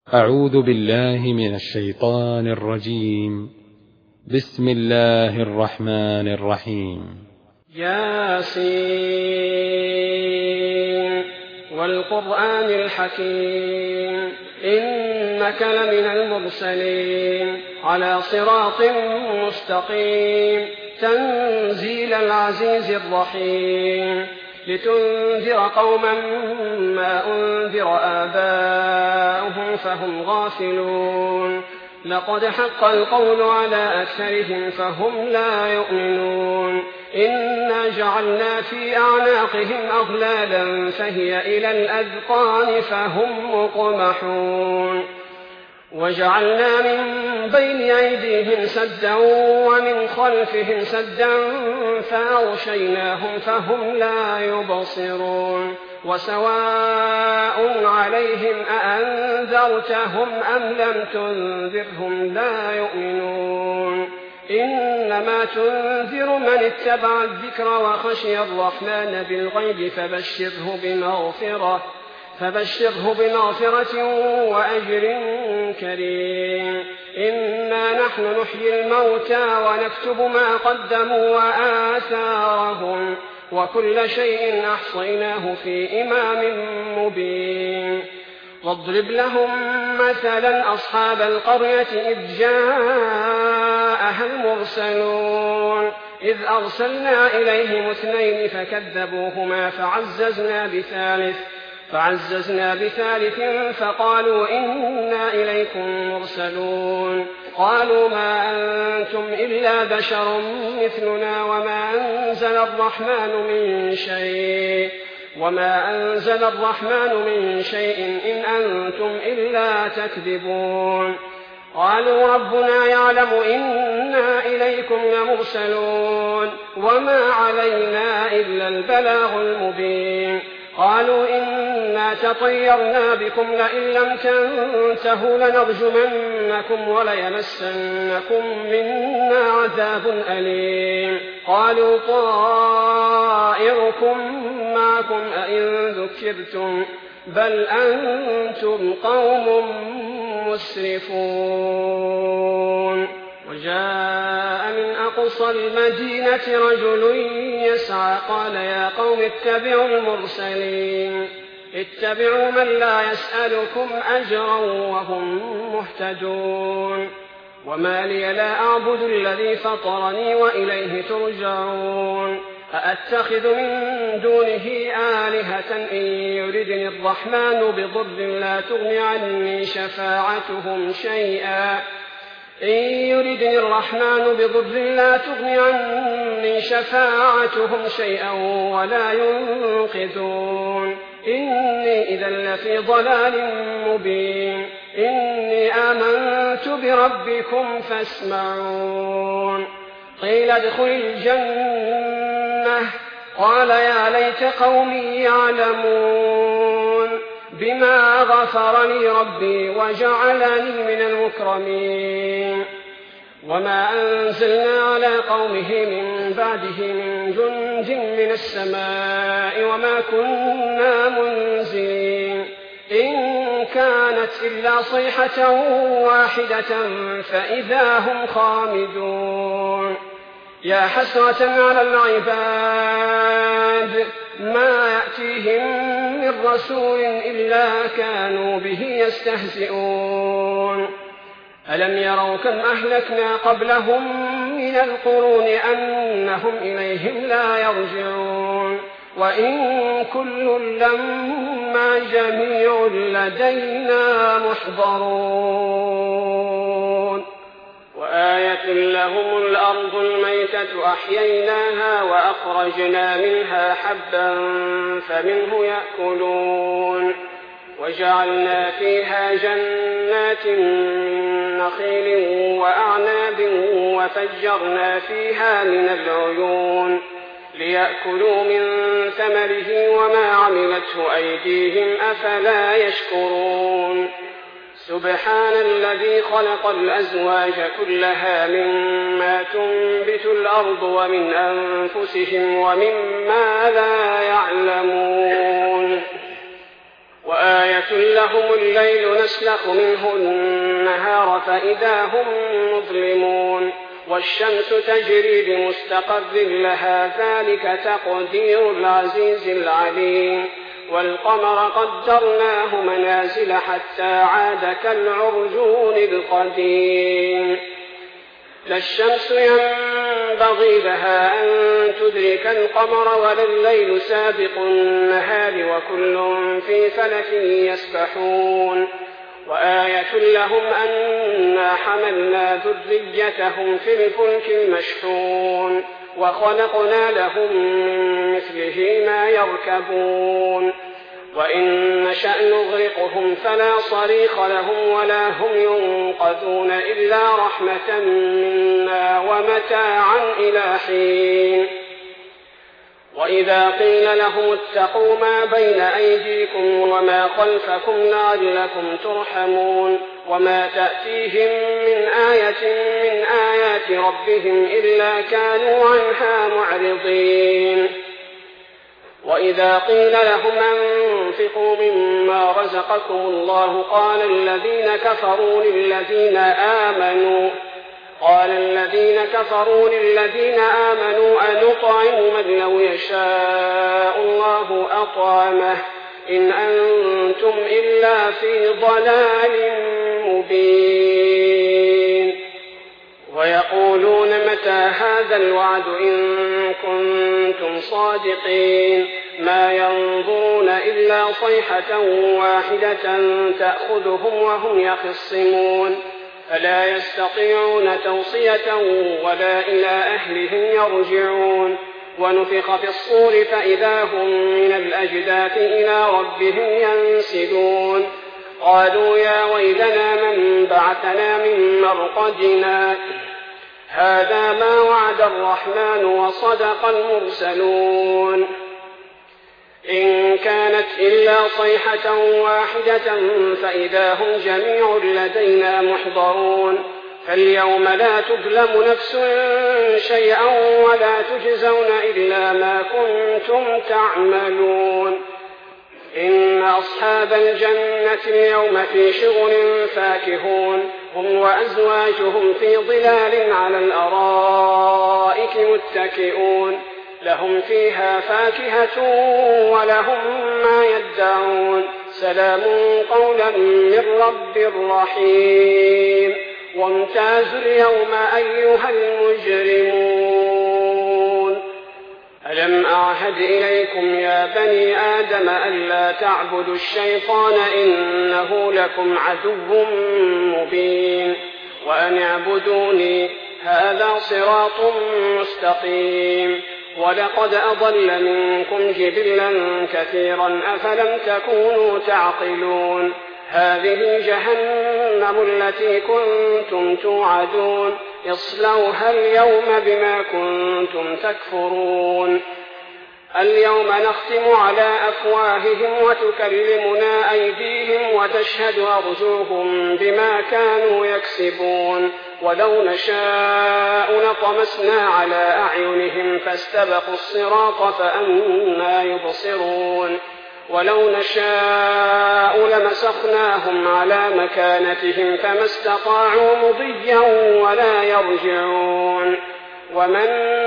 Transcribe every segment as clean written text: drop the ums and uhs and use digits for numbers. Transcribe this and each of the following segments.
أعوذ بالله من الشيطان الرجيم. بسم الله الرحمن الرحيم. ياسين والقرآن الحكيم إنك لمن المرسلين على صراط مستقيم تنزيل العزيز الرحيم لتنذر قوما ما أنذر آباؤهم فهم غافلون لقد حق القول على أكثرهم فهم لا يؤمنون إنا جعلنا في أعناقهم أغلالا فهي إلى الأذقان فهم مقمحون وجعلنا من بين أيديهم سدا ومن خلفهم سدا فأغشيناهم فهم لا يبصرون وسواء عليهم أأنذرتهم أم لم تنذرهم لا يؤمنون إنما تنذر من اتبع الذكر وخشي الرحمن بالغيب فبشره بمغفرة وأجر كريم إنا نحن نحيي الموتى ونكتب ما قدموا وآثارهم وكل شيء أحصيناه في إمام مبين واضرب لهم مثلا أصحاب القرية إذ جاءها المرسلون إذ أرسلنا إليهم 2 فكذبوهما فعززنا بثالث فقالوا إنا إليكم مرسلون قالوا ما أنتم إلا بشر مثلنا وما أنزل الرحمن من شيء إن أنتم إلا تكذبون قالوا ربنا يعلم إنا إليكم لمرسلون وما علينا إلا البلاغ المبين قالوا إنا تطيرنا بكم لئن لم تنتهوا لنرجمنكم وليمسنكم منا عذاب أليم قالوا طائركم معكم أئن ذكرتم بل أنتم قوم مسرفون وجاء من أقصى المدينة رجل يسعى قال يا قوم اتبعوا المرسلين اتبعوا من لا يسألكم أجرا وهم مهتدون وما لي لا أعبد الذي فطرني وإليه ترجعون أأتخذ من دونه آلهة إن يردني الرحمن بضر لا تغني عني شفاعتهم شيئا ولا ينقذون إني إذا لفي ضلال مبين إني آمنت بربكم فاسمعون قيل ادخل الجنة قال يا ليت قومي يعلمون بما غفر لي ربي وجعلني من المكرمين وما أنزلنا على قومه من بعده من جند من السماء وما كنا منزلين إن كانت إلا صيحة واحدة فإذا هم خامدون يا حسرة على العباد ما يأتيهم من رسول إلا كانوا به يستهزئون ألم يروا كم أهلكنا قبلهم من القرون أنهم إليهم لا يرجعون وإن كل لما جميع لدينا محضرون وآية لهم الأرض الميتة أحييناها وأخرجنا منها حبا فمنه يأكلون وجعلنا فيها جنات من نخيل وأعناب وفجرنا فيها من العيون ليأكلوا من ثمره وما عملته أيديهم أفلا يشكرون سبحان الذي خلق الأزواج كلها مما تنبت الأرض ومن أنفسهم ومما لا يعلمون وآية لهم الليل نسلخ منه النهار فإذا هم مظلمون والشمس تجري لمستقر لها ذلك تقدير العزيز العليم والقمر قدرناه منازل حتى عاد كالعرجون القديم لا الشمس ينبغي لها أن تدرك القمر ولا الليل سابق النهار وكل في فلك يسبحون وآية لهم أنا حملنا ذريتهم في الفلك المشحون وخلقنا لهم من مثله ما يركبون وإن نشأ نغرقهم فلا صريخ لهم ولا هم ينقذون إلا رحمة منا ومتاعا إلى حين وإذا قيل لهم اتقوا ما بين أيديكم وما خلفكم لعلكم ترحمون وما تأتيهم من آية من آيات ربهم إلا كانوا عنها معرضين وإذا قيل لهم أنفقوا مما رزقكم الله قال الذين كفروا للذين آمنوا أنطعم من لو يشاء الله أطعمه إن أنتم إلا في ضلال مبين ويقولون متى هذا الوعد إن كنتم صادقين ما ينظرون إلا صيحة واحدة تأخذهم وهم يخصمون فلا يستطيعون توصية ولا إلى أهلهم يرجعون ونفخ في الصور فإذا هم من الأجداث إلى ربهم ينسلون قالوا يا ويلنا من بعثنا من مرقدنا هذا ما وعد الرحمن وصدق المرسلون إن كانت إلا صيحة واحدة فإذا هم جميع لدينا محضرون فاليوم لا تظلم نفس شيئا ولا تجزون إلا ما كنتم تعملون إن أصحاب الجنة اليوم في شغل فاكهون هم وأزواجهم في ظلال على الأرائك متكئون لهم فيها فاكهة ولهم ما يدعون سلام قولا من رب رحيم وامتازوا اليوم أيها المجرمون ألم أعهد إليكم يا بني آدم ألا تعبدوا الشيطان إنه لكم عدو مبين وأن اعبدوني هذا صراط مستقيم ولقد أضل منكم جبلا كثيرا أفلم تكونوا تعقلون هذه جهنم التي كنتم توعدون اصلوها اليوم بما كنتم تكفرون اليوم نختم على أفواههم وتكلمنا أيديهم وتشهد أرجلهم بما كانوا يكسبون ولو نشاء لطمسنا على أعينهم فاستبقوا الصراط فأنى يبصرون ولو نشاء لمسخناهم على مكانتهم فما استطاعوا مضيا ولا يرجعون ومن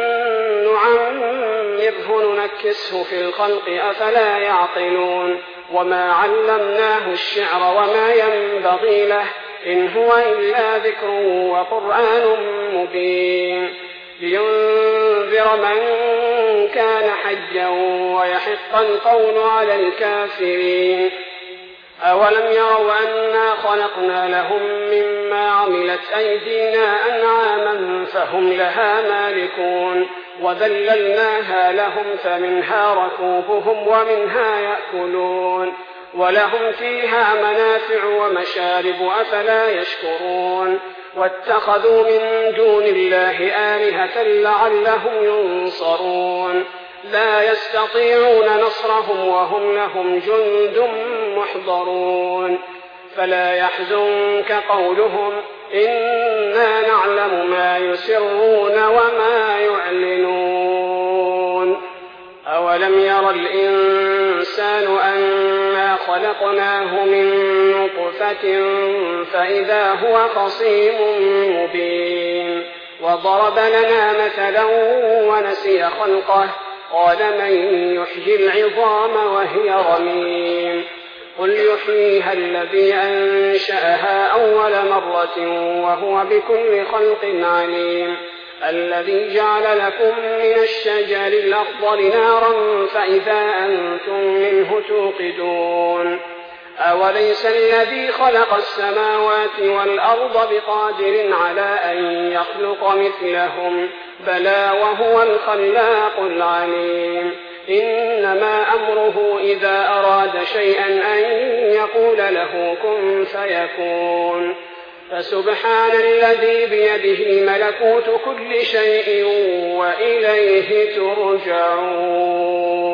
نعمره ننكسه في الخلق أفلا يعقلون وما علمناه الشعر وما ينبغي له إن هو إلا ذكر وقرآن مبين لينذر من كان حيا ويحق القول على الكافرين أولم يروا أنا خلقنا لهم مما عملت أيدينا أنعاما فهم لها مالكون وذللناها لهم فمنها ركوبهم ومنها يأكلون ولهم فيها منافع ومشارب أفلا يشكرون واتخذوا من دون الله آلهة لعلهم ينصرون لا يستطيعون نصرهم وهم لهم جند محضرون فلا يحزنك قولهم إنا نعلم ما يسرون وما يعلنون أولم ير الإنسان أنا خلقناه من نطفة فإذا هو خصيم مبين وضرب لنا مثلا ونسي خلقه قال من يحيي العظام وهي رميم قل يحييها الذي أنشأها أول مرة وهو بكل خلق عليم الذي جعل لكم من الشجر الأخضر نارا فإذا أنتم منه توقدون أوليس الذي خلق السماوات والأرض بقادر على أن يخلق مثلهم بلى وهو الخلاق العليم إنما أمره إذا أراد شيئا أن يقول له كن فيكون فسبحان الذي بيده ملكوت كل شيء وإليه ترجعون